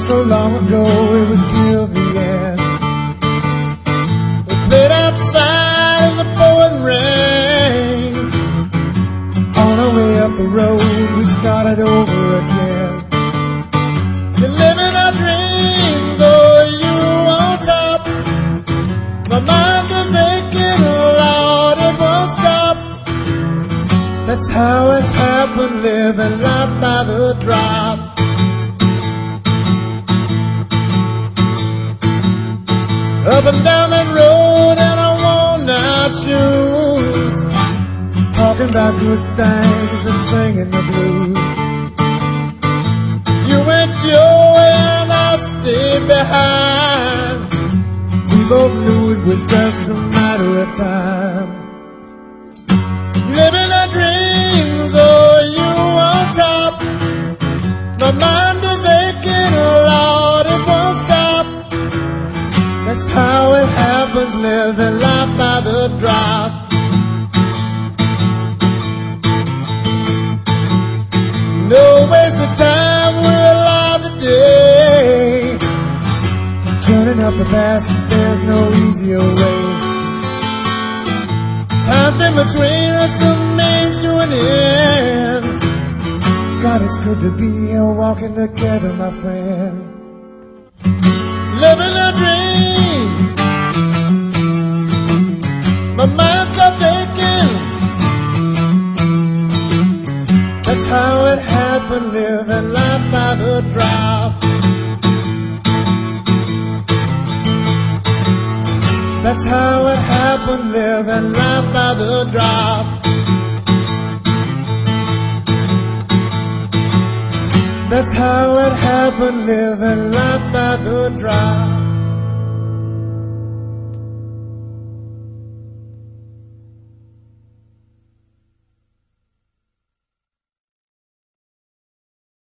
so long ago, it was till the end. We played outside in the pouring rain. On our way up the road, we started over again. You're living our dreams, oh, you on top. My mind was aching, Lord, it won't stop. That's how it's happened, living life by the drop. Up and down that road in our worn-out shoes, talking about good things and singing the blues. You went your way and I stayed behind. We both knew it was just a matter of time. Living our dreams, oh, you on top. My mind is aching, Lord, it won't stop. That's how it happens, living life by the drop. No waste of time, we're alive today. Turning up the past, there's no easier way. Time's been between us, the means to an end. God, it's good to be here walking together, my friend. Living a dream, my mind stopped aching. That's how it happened, living life by the drop. That's how it happened, living life by the drop. That's how it happened, living life by the drop.